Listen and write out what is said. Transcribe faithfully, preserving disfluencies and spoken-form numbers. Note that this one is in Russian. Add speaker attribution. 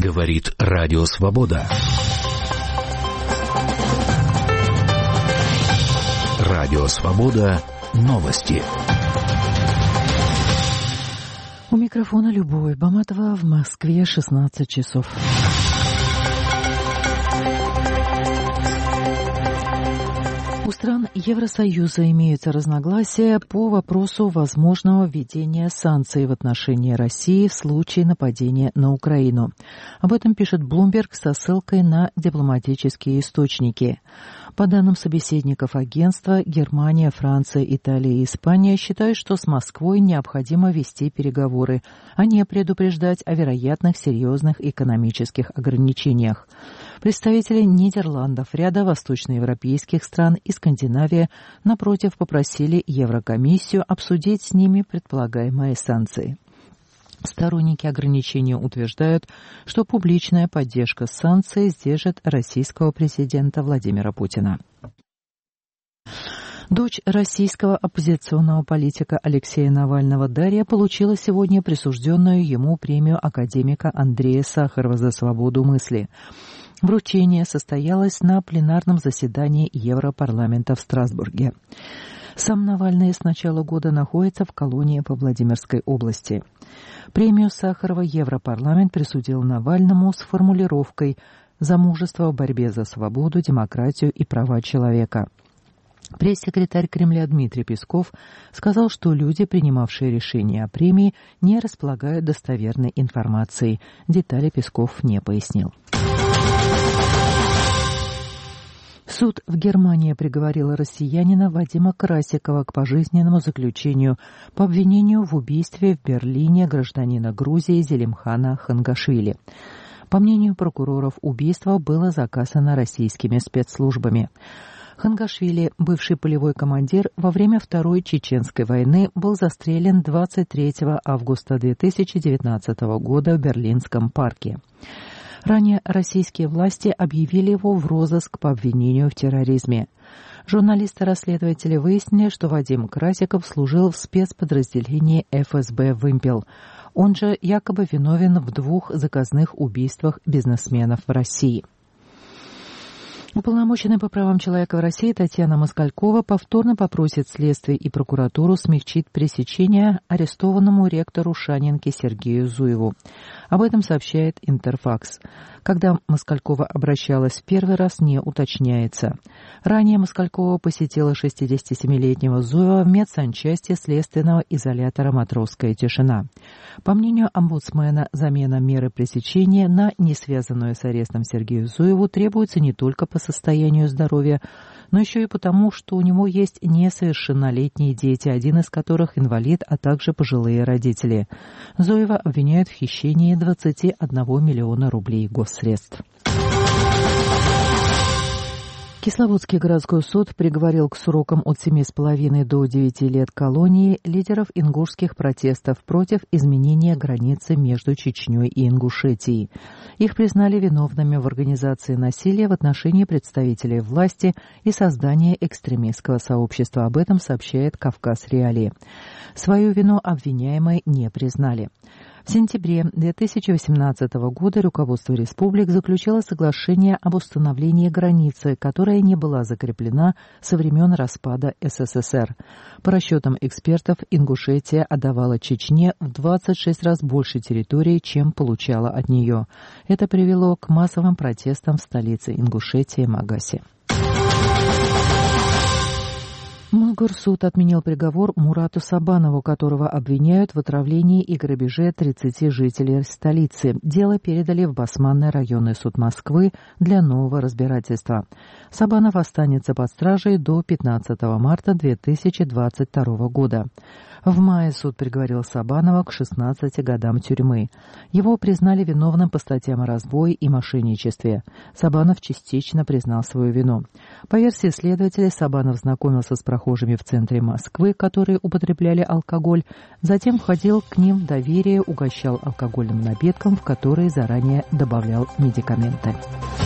Speaker 1: Говорит Радио Свобода. Радио Свобода. Новости.
Speaker 2: У микрофона Любовь Баматова, в Москве шестнадцать часов. У стран Евросоюза имеются разногласия по вопросу возможного введения санкций в отношении России в случае нападения на Украину. Об этом пишет Bloomberg со ссылкой на дипломатические источники. По данным собеседников агентства, Германия, Франция, Италия и Испания считают, что с Москвой необходимо вести переговоры, а не предупреждать о вероятных серьезных экономических ограничениях. Представители Нидерландов, ряда восточноевропейских стран и Скандинавии, напротив, попросили Еврокомиссию обсудить с ними предполагаемые санкции. Сторонники ограничения утверждают, что публичная поддержка санкций сдержит российского президента Владимира Путина. Дочь российского оппозиционного политика Алексея Навального Дарья получила сегодня присужденную ему премию академика Андрея Сахарова за свободу мысли. Вручение состоялось на пленарном заседании Европарламента в Страсбурге. Сам Навальный с начала года находится в колонии по Владимирской области. Премию Сахарова Европарламент присудил Навальному с формулировкой «За мужество в борьбе за свободу, демократию и права человека». Пресс-секретарь Кремля Дмитрий Песков сказал, что люди, принимавшие решение о премии, не располагают достоверной информацией. Детали Песков не пояснил. Суд в Германии приговорил россиянина Вадима Красикова к пожизненному заключению по обвинению в убийстве в Берлине гражданина Грузии Зелимхана Хангашвили. По мнению прокуроров, убийство было заказано российскими спецслужбами. Хангашвили, бывший полевой командир, во время Второй Чеченской войны был застрелен двадцать третьего августа две тысячи девятнадцатого года в Берлинском парке. Ранее российские власти объявили его в розыск по обвинению в терроризме. Журналисты-расследователи выяснили, что Вадим Красиков служил в спецподразделении эф эс бэ «Вымпел». Он же якобы виновен в двух заказных убийствах бизнесменов в России. Уполномоченная по правам человека в России Татьяна Москалькова повторно попросит следствие и прокуратуру смягчить пресечение арестованному ректору Шанинки Сергею Зуеву. Об этом сообщает Интерфакс. Когда Москалькова обращалась в первый раз, не уточняется. Ранее Москалькова посетила шестидесятисемилетнего Зуева в медсанчасти следственного изолятора «Матросская тишина». По мнению омбудсмена, замена меры пресечения на не связанную с арестом Сергею Зуеву требуется не только по состоянию здоровья, но еще и потому, что у него есть несовершеннолетние дети, один из которых инвалид, а также пожилые родители. Зуева обвиняют в хищении двадцати одного миллиона рублей госсредств. Кисловодский городской суд приговорил к срокам от семи с половиной до девяти лет колонии лидеров ингушских протестов против изменения границы между Чечней и Ингушетией. Их признали виновными в организации насилия в отношении представителей власти и создании экстремистского сообщества. Об этом сообщает «Кавказ Реалии». Свою вину обвиняемые не признали. В сентябре две тысячи восемнадцатого года руководство республик заключило соглашение об установлении границы, которая не была закреплена со времен распада эс эс эс эр. По расчетам экспертов, Ингушетия отдавала Чечне в двадцать шесть раз больше территории, чем получала от нее. Это привело к массовым протестам в столице Ингушетии Магасе. Мосгорсуд отменил приговор Мурату Сабанову, которого обвиняют в отравлении и грабеже тридцати жителей столицы. Дело передали в Басманный районный суд Москвы для нового разбирательства. Сабанов останется под стражей до пятнадцатого марта две тысячи двадцать второго года. В мае суд приговорил Сабанова к шестнадцати годам тюрьмы. Его признали виновным по статьям о разбое и мошенничестве. Сабанов частично признал свою вину. По версии следователей, Сабанов знакомился с прохожими в центре Москвы, которые употребляли алкоголь, затем входил к ним в доверие, угощал алкогольным напитком, в который заранее добавлял медикаменты.